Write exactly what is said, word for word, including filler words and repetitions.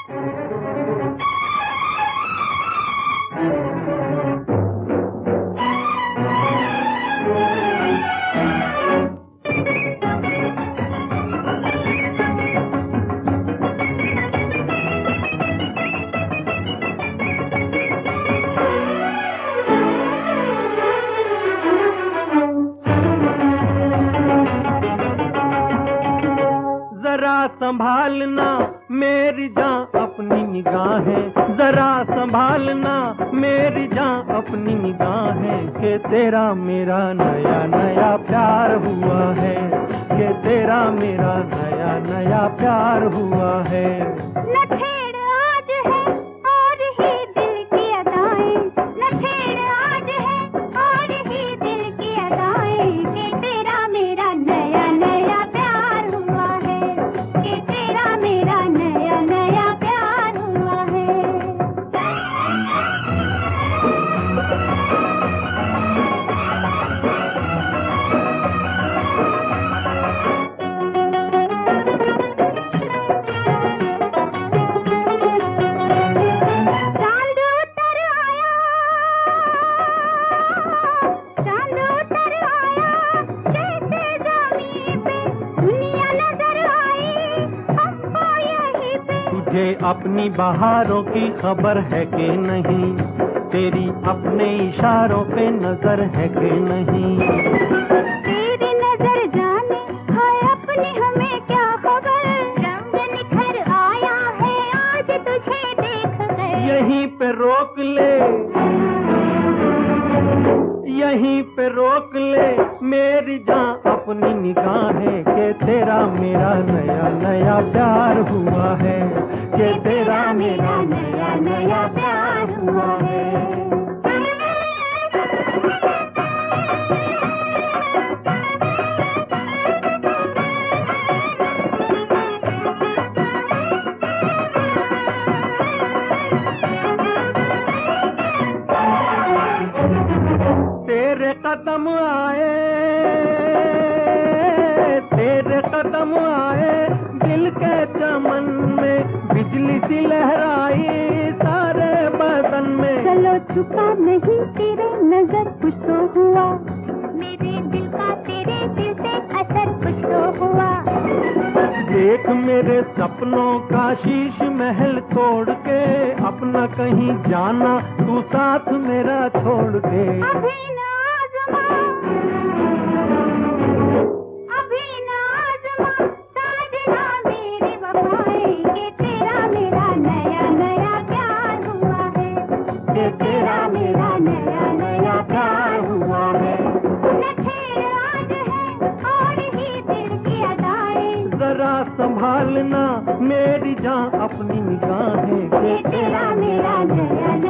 जरा संभालना मेरी जान अपनी निगाहें, जरा संभालना मेरी जान अपनी निगाहें, कि तेरा मेरा नया नया प्यार हुआ है, कि तेरा मेरा नया नया प्यार हुआ है। न छेड़ आज है और ही दिल की अदाएं, न छेड़ आज है और ही दिल की अदाएं, कि तेरा मेरा नया नया प्यार हुआ है, कि तेरा मेरा नया नया प्यार हुआ है। चांद उतर आया, चांद उतर आया, जैसे ज़मीं पे दुनिया नजर आई हमको यहीं पे। तुझे अपनी बहारों की खबर है कि नहीं, तेरी अपने इशारों पे नजर है कि नहीं। तेरी नजर जाने है अपनी हमें क्या खबर, रंग निखर आया है आज तुझे देख कर। यहीं पे रोक ले, यहीं पे रोक ले मेरी जान अपनी निगाहें, कि तेरा मेरा नया नया प्यार हुआ है, कि तेरा मेरा नया नया प्यार हुआ है। तेरे कदम आए, तेरे कदम आए दिल के चमन में, बिजली सी लहराई सारे बदन में। चलो छुपा नहीं तेरे नजर कुछ तो हुआ, मेरे दिल का तेरे दिल से असर कुछ तो हुआ। देख मेरे सपनों का शीश महल तोड़ के, अपना कहीं जाना तू साथ मेरा छोड़ के। अभी ना आज़मा, अभी ना आज़मा साजना मेरी वफाएं, कि तेरा मेरा नया नया प्यार हुआ है, कि तेरा मेरा नया नया प्यार हुआ है। न छेड़ आज है और ही दिल की अदाएं, जरा संभालना मेरी जान अपनी निगाहें, कि तेरा मेरा नया